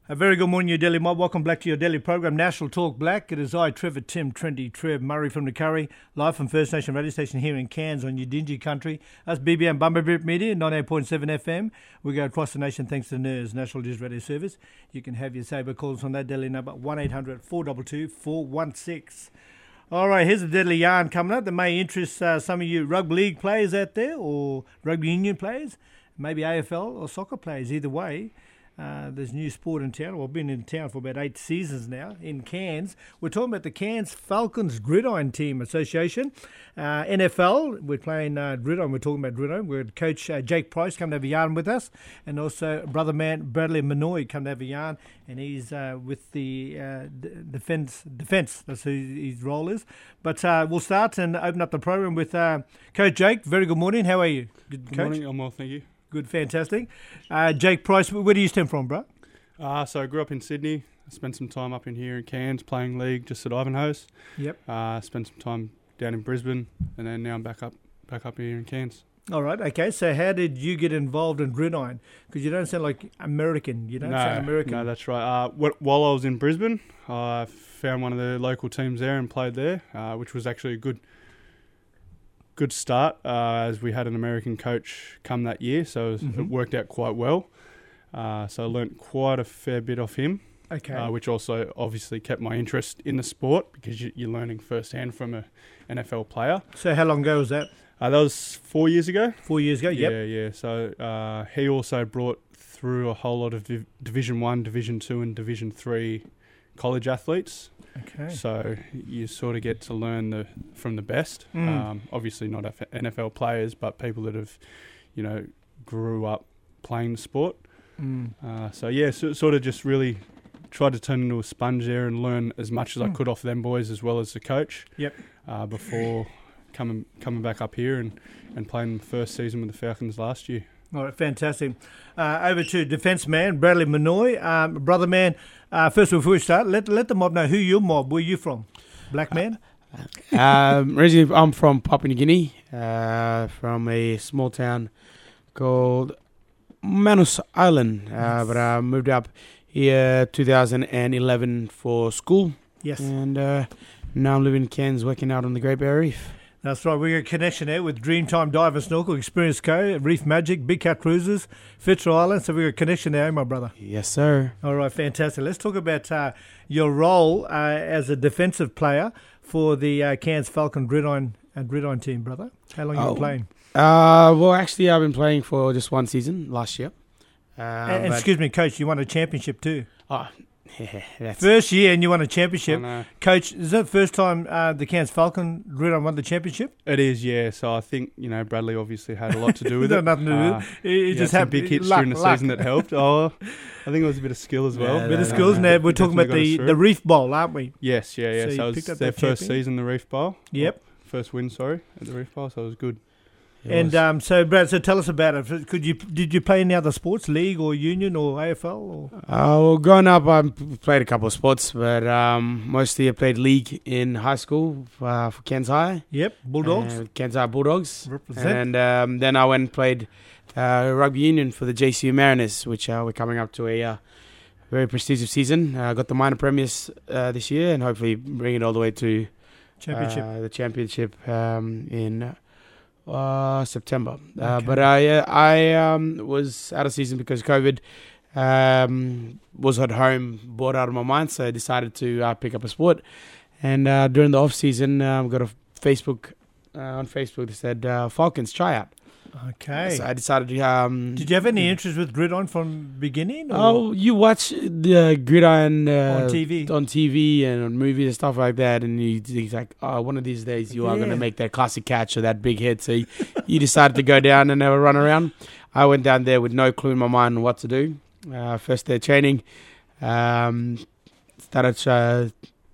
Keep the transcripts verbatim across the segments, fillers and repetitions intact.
A very good morning, your Daily Mob. Welcome back to your daily program, National Talk Black. It is I, Trevor Tim, Trendy Trev Murray from the Curry, live from First Nation Radio Station here in Cairns on Udingi Country. That's B B M Bumblebee Media, ninety-eight point seven F M. We go across the nation thanks to N E R S, National News Radio Service. You can have your saber calls on that daily number, one eight hundred four two two four one six. All right, here's a deadly yarn coming up that may interest uh, some of you rugby league players out there or rugby union players, maybe A F L or soccer players, either way. Uh, there's new sport in town. Well, I've been in town for about eight seasons now in Cairns. We're talking about the Cairns Falcons Gridiron Team Association. Uh, N F L, we're playing uh, gridiron. We're talking about gridiron. We're Coach uh, Jake Price come to have a yarn with us, and also brother man Bradley Manoy come to have a yarn, and he's uh, with the uh, d- defense. Defense. That's who his role is. But uh, we'll start and open up the program with uh, Coach Jake. Very good morning. How are you, good, Good Coach? morning. I'm well, thank you. Good, fantastic. Uh, Jake Price, where do you stem from, bro? Uh, so I grew up in Sydney. I spent some time up in here in Cairns playing league just at Ivanhoe's. Yep. Uh, spent some time down in Brisbane, and then now I'm back up back up here in Cairns. All right, okay. So how did you get involved in gridiron? Because you don't sound like American. You don't no, sound American. no, that's right. Uh, wh- while I was in Brisbane, I found one of the local teams there and played there, uh, which was actually a good good start, uh, as we had an American coach come that year, so it, was, Mhm. it worked out quite well. Uh, so I learnt quite a fair bit off him. Okay. Uh, which also obviously kept my interest in the sport because you, you're learning firsthand from a N F L player. So how long ago was that? Uh, that was four years ago. Four years ago? Yep. Yeah, yeah. So uh, he also brought through a whole lot of Div- Division One, Division Two, and Division Three college athletes. Okay. So you sort of get to learn the from the best. Mm. Um, obviously not F- N F L players, but people that have, you know, grew up playing the sport. Mm. Uh, so yeah, so, sort of just really tried to turn into a sponge there and learn as much as I Mm. could off them boys as well as the coach. Yep. Uh, before coming coming back up here and, and playing the first season with the Falcons last year. All right, fantastic. Uh, over to defence man, Bradley Manoy. Um, brother man, uh, first before we start, let let the mob know who your mob, where you from? Black man? um, originally, I'm from Papua New Guinea, uh, from a small town called Manus Island, uh, Yes. but I moved up here two thousand eleven for school, Yes. and uh, now I'm living in Cairns, working out on the Great Barrier Reef. That's right. We got a connection there with Dreamtime Dive and Snorkel, Experience Co, Reef Magic, Big Cat Cruises, Fitzroy Island. So we got a connection there, my brother. Yes, sir. All right, fantastic. Let's talk about uh, your role uh, as a defensive player for the uh, Cairns Falcon Gridiron and Gridiron team, brother. How long you Oh. been playing? Uh, well, actually, I've been playing for just one season last year. Uh, and, and but- excuse me, coach, you won a championship too. oh, that's First year and you won a championship. And, uh, Coach, is that the first time uh, the Cairns Falcon Gridiron won the championship? it is, yeah. So I think, you know, Bradley obviously had a lot to do with Got it. nothing to do with Uh, it. He, he he just had some had big hits luck, during the luck. season that helped. Oh, I think it was a bit of skill as well. Yeah, Bit of no, skills. no, Now no. we're talking about Definitely the, got us the through. Reef Bowl, aren't we? Yes, yeah, yeah. So So, you it was picked up their that first champion? season, the Reef Bowl. Yep. First win, sorry, at the Reef Bowl, so it was good. It And was- um, so, Brad, so tell us about it. Could you did you play any other sports, league or union or A F L? Or? Uh, well, growing up, I played a couple of sports, but um, mostly I played league in high school uh, for Cairns High. Yep, Bulldogs. Uh, Cairns High Bulldogs. Represent. And um, then I went and played uh, rugby union for the J C U Mariners, which uh, we're coming up to a uh, very prestigious season. I uh, got the minor premiers uh, this year and hopefully bring it all the way to Championship. uh, the championship um, in uh, September. Uh, Okay. But I uh, I um, was out of season because COVID um, was at home, bored out of my mind, so I decided to uh, pick up a sport. And uh, during the off season, I um, got a Facebook uh, on Facebook that said uh, Falcons tryout. Okay. So I decided to. Um, Did you have any interest with gridiron from beginning? Or Oh, you watch the gridiron uh, on T V? on T V and on movies and stuff like that, and you think like, oh, one of these days you are going Yeah. to make that classic catch or that big hit. So you, you decided to go down and have a run around. I went down there with no clue in my mind what to do. Uh, first day training, um, started uh,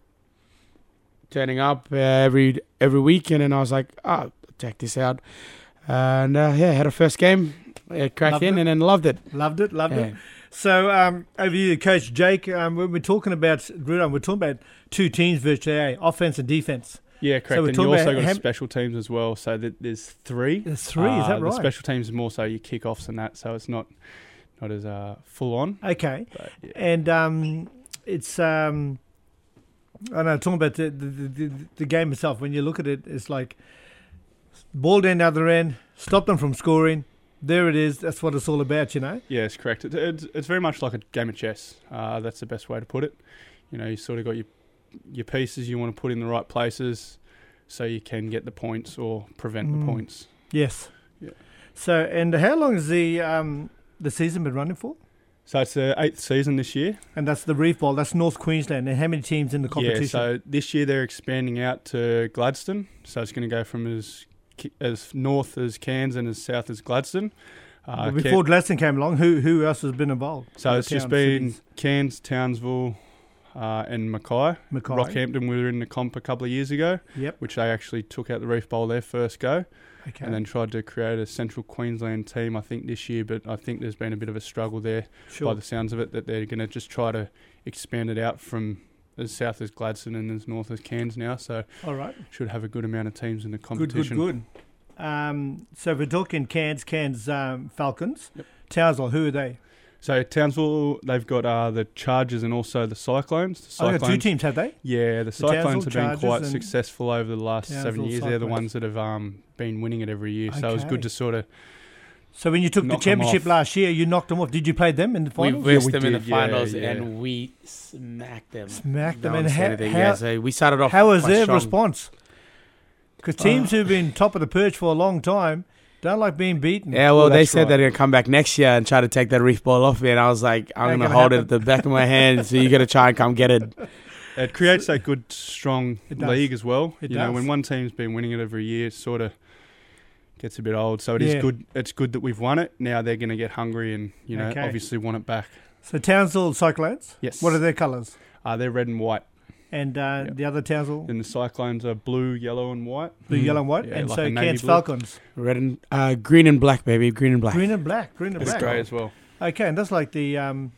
turning up uh, every every week, and then I was like, oh, check this out. And uh, yeah, had a first game, uh, cracked Loved in, it. and then loved it. Loved it, loved Yeah. it. So, um, over here, Coach Jake, um, when we're talking about gridiron, we're talking about two teams virtually, eh? Offense and defense. Yeah, So correct. we're and you talking also about got how- special teams as well. So that there's three. There's three, is Uh, that right? The special teams is more so your kickoffs and that. So it's not not as uh, full on. Okay. But, yeah. And um, it's, um, I don't know, talking about the, the, the, the game itself, when you look at it, it's like ball down the other end, stop them from scoring. There it is. That's what it's all about, you know? Yeah, it's correct. It, it's, it's very much like a game of chess. Uh, that's the best way to put it. You know, you sort of got your your pieces you want to put in the right places so you can get the points or prevent Mm. the points. Yes. Yeah. So, and how long has the um, the season been running for? So it's the eighth season this year. And that's the Reef Bowl. That's North Queensland. And how many teams in the competition? Yeah, so this year they're expanding out to Gladstone. So it's going to go from as as north as Cairns and as south as Gladstone. Uh, Well, before Gladstone came along, who who else has been involved? So The it's just town, been cities? Cairns, Townsville, uh, and Mackay. Mackay. Rockhampton were in the comp a couple of years ago, Yep. which they actually took out the Reef Bowl their first go, Okay. and then tried to create a Central Queensland team, I think, this year. But I think there's been a bit of a struggle there sure. by the sounds of it, that they're going to just try to expand it out from as south as Gladstone and as north as Cairns now. So All right. should have a good amount of teams in the Good, competition. good, good. Um, so if we're talking Cairns, Cairns um, Falcons. Yep. Townsville, who are they? So Townsville, they've got uh, the Chargers and also the Cyclones. The Oh, they've got two Cyclones teams, have they? Yeah, the Cyclones Townsville, have been Chargers quite and successful over the last seven Townsville years. They're the Cyclones. ones that have um, been winning it every year. So it was Okay. good to sort of... So when you took Knock the 'em championship off. last year, you knocked them off. Did you play them in the We finals? versed we them in the did, yeah, finals yeah. and we smacked them. Smacked them. No And one said how, anything, how, yeah, so we started off. how was quite their strong. response? Because teams who've been top of the perch for a long time don't like being beaten. Yeah, well, Well, they that's said right. they're going to come back next year and try to take that Reef Ball off me. And I was like, I'm Ain't going to gonna hold it happen. at the back of my hand. So you got to try and come get it. It creates that good, strong It does. league as well. It you know, does. when one team's been winning it every year, it sort of gets a bit old. So it is Yeah. good. It's good that we've won it. Now they're going to get hungry and, you know, Okay. obviously want it back. So Townsville Cyclones, Yes. what are their colours? Uh, they're red and white. And uh, Yep. the other Townsville, Then the Cyclones are blue, yellow and white. blue, Mm. yellow, and white. Yeah, and like so a navy Cairns blue. Falcons, Red and uh, green and black, baby. Green and black. green and black, green and It's black. grey as well. Okay, and that's like the um,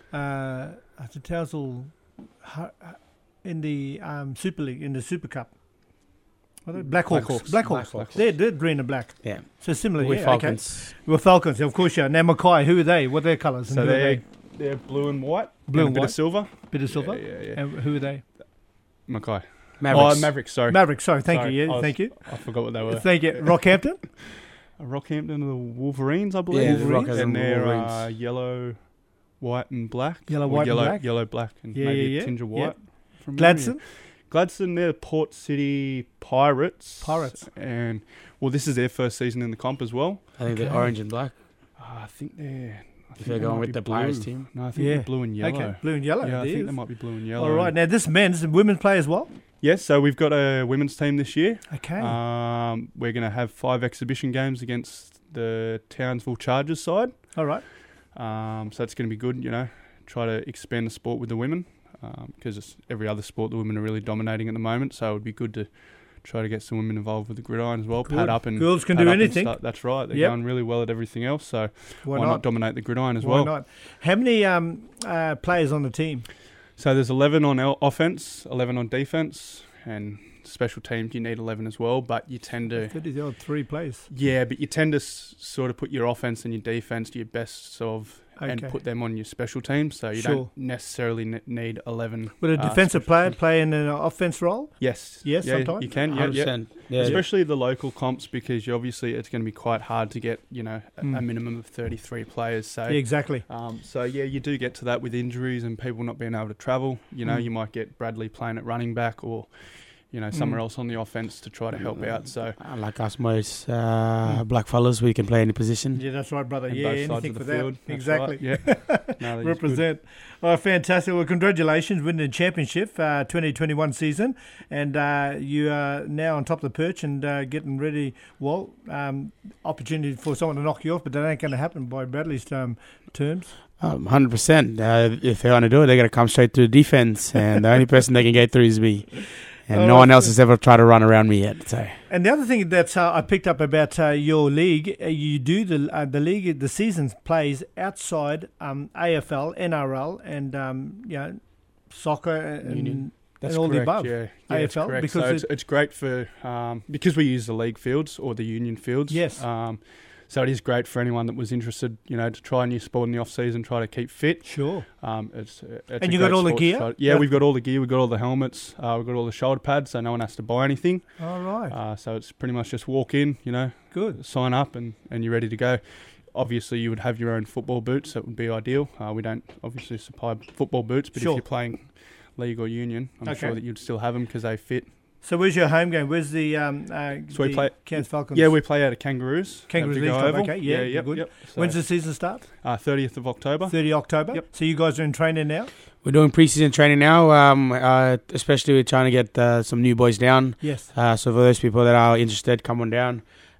uh, the Townsville hu- in the um, Super League, in the Super Cup. What are they? Black Hawks. Blackhawks. Black Hawks. Blackhawks. They're, they're green and black. Yeah. So similar. We're yeah, Falcons. Okay. We're Falcons, of course. Yeah. Now Mackay, who are they? What are their colours? So and who are they're, they? they're blue and white. Blue and and a bit white. of silver. Bit of silver. Yeah, yeah, yeah. And who are they? Mackay. Mavericks. Oh, Mavericks, sorry. Mavericks. Sorry, thank Sorry, you. I Yeah, was- thank you. I forgot what they were. Thank you. Rockhampton. Rockhampton are the Wolverines, I believe. Yeah, the Wolverines. Rockers and and they're Wolverines. uh, yellow, white and black. Yellow, Or white and yellow, black. Yellow, black and Yeah, maybe yeah, a yeah. tinge of Yeah. white. From Gladstone. memory. Gladstone, they're Port City Pirates. Pirates. And, well, this is their first season in the comp as well. I think they're Okay. orange and black. Uh, I think they're... I If think they're they going might with be the blue. Pirates team. No, I think Yeah. they're blue and yellow. Okay. Blue and yellow. Yeah, I it think is. they might be blue and yellow. All right. Now this men's and women's play as well. Yes, so we've got a women's team this year. Okay. Um, we're going to have five exhibition games against the Townsville Chargers side. All right. Um, so that's going to be good, you know, try to expand the sport with the women because it's every other sport the women are really dominating at the moment. So it would be good to try to get some women involved with the gridiron as well. Good. Pad up and Girls can pad do up and anything. start- That's right. They're Yep. going really well at everything else. So Why, why, not? not? dominate the gridiron as Why well? not? How many um, uh, players on the team? So there's eleven on el- offense, eleven on defense, and special teams you need eleven as well. But you tend to thirty odd three players. Yeah, but you tend to s- sort of put your offense and your defense to your best of and Okay. put them on your special teams. So you Sure. don't necessarily ne- need eleven. Would a uh, defensive special player teams. play in an offense role? Yes. Yes, yeah, sometimes? you can. Yeah, one hundred yeah. percent. Yeah. Especially the local comps because you obviously it's going to be quite hard to get you know a, Mm. a minimum of thirty-three players. So. Yeah, exactly. Um, so yeah, you do get to that with injuries and people not being able to travel. You know, Mm. you might get Bradley playing at running back or, you know, somewhere Mm. else on the offense to try to help out. So Uh, like us most uh, black fellas, we can play any position. Yeah, that's right, brother. and yeah, both sides anything of the for that. field. That's Exactly. right, Yeah. No, that is good. Represent. Oh, fantastic. Well, congratulations winning the championship uh, twenty twenty-one season. And uh, you are now on top of the perch and uh, getting ready. Well, um, opportunity for someone to knock you off, but that ain't going to happen by Bradley's um, terms. Um, one hundred percent. Uh, if they want to do it, they got to come straight to the defense. And the only person they can get through is me. And Oh, no one else has ever tried to run around me yet. So And the other thing that uh, I picked up about uh, your league, uh, you do the uh, the league, the season plays outside um, A F L, N R L, and um, you know, soccer and, Union. That's and all the correct, above. Yeah, yeah it's A F L, correct. because so it's, it- it's great for um, because we use the league fields or the union fields. Yes. Um, So it is great for anyone that was interested, you know, to try a new sport in the off season, try to keep fit. Sure. Um, it's, it's and a you got great all the sport to gear? try- Yeah, Yeah. we've got all the gear. We've got all the helmets. Uh, we've got all the shoulder pads, so no one has to buy anything. All right. Uh, so it's pretty much just walk in, you know, Good. sign up, and, and you're ready to go. Obviously, you would have your own football boots. That would be ideal. Uh, we don't obviously supply football boots, but Sure. if you're playing league or union, I'm Okay. sure that you'd still have them because they fit. So where's your home game? Where's the um uh, So we the play- Cairns Falcons? Yeah, we play out of Kangaroos. Kangaroos at League Vigo Club, Oval. okay, yeah, yep, good. yep. So, When's the season start? uh, thirtieth of October. thirtieth of October. Yep. So you guys are in training now? We're doing preseason training now, um, uh, especially we're trying to get uh, some new boys down. Yes. Uh, so for those people that are interested, come on down.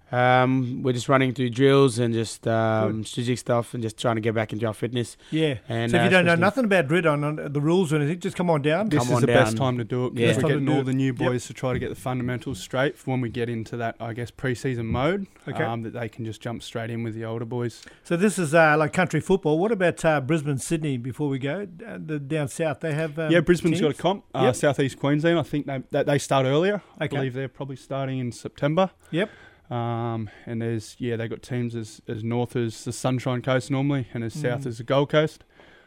Um, we're just running through drills and just um, strategic stuff and just trying to get back into our fitness. Yeah. And, so if uh, you don't know especially- nothing about Gridiron, on the rules or anything, just come on down. This Come is on the best down. time to do it Yeah. because Best we're time to getting do all it. the new Yep. boys to try to get the fundamentals straight for when we get into that, I guess, pre-season mode, Okay. um, that they can just jump straight in with the older boys. So this is uh, like country football. What about uh, Brisbane, Sydney? Before we go, uh, the down south, they have um, yeah, Brisbane's got a teams? comp. Uh, Yep. South East Queensland, I think they that they start earlier. I Okay. believe they're probably starting in September. Yep. Um, and there's yeah, they got teams as, as north as the Sunshine Coast normally, and as south Mm. as the Gold Coast.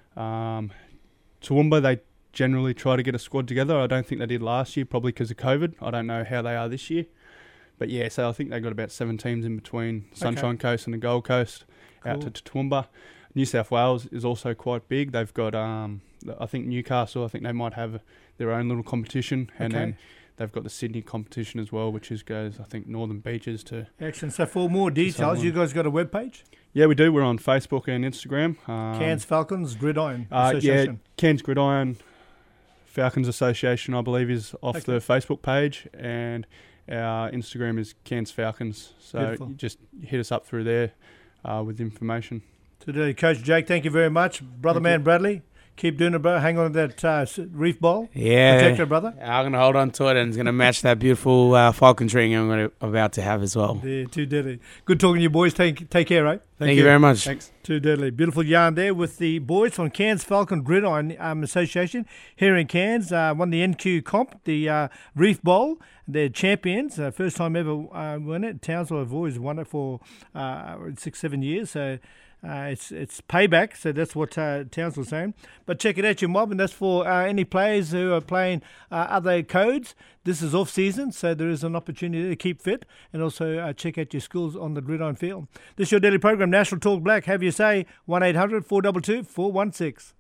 Um, Toowoomba, they generally try to get a squad together. I don't think they did last year, probably because of COVID. I don't know how they are this year, but yeah, so I think they got about seven teams in between Sunshine Coast and the Gold Coast out to, Cool. to Toowoomba. New South Wales is also quite big. They've got um, I think Newcastle. I think they might have their own little competition, and Okay. then they've got the Sydney competition as well, which is goes I think Northern Beaches to. Excellent. So for more details, one. you guys got a webpage? Yeah, we do. We're on Facebook and Instagram. Um, Cairns Falcons Gridiron uh, yeah, Association. Cairns Gridiron Falcons Association, I believe, is off Okay. the Facebook page, and our Instagram is Cairns Falcons. So Beautiful. you just hit us up through there uh, with information. Today, Coach Jake, thank you very much. Brother Thank man you. Bradley, keep doing it, bro. Hang on to that uh, s- reef bowl. Yeah, Protect it, brother. I'm gonna hold on to it, and it's gonna match that beautiful uh, falcon ring I'm gonna, about to have as well. Yeah, too deadly. Good talking to you, boys. Take take care, right? Thank, you very much. Thanks. Too deadly. Beautiful yarn there with the boys from Cairns Falcon Gridiron um, Association here in Cairns. Uh, won the N Q comp, the uh, Reef Bowl. They're champions. Uh, first time ever uh, won it. Townsville have always won it for uh, six, seven years. So uh, it's it's payback. So that's what uh, Townsville's saying. But check it out, your mob, and that's for uh, any players who are playing uh, other codes. This is off season, so there is an opportunity to keep fit and also uh, check out your skills on the gridiron field. This is your daily program, National Talk Black. Have your say, one eight hundred four two two four one six.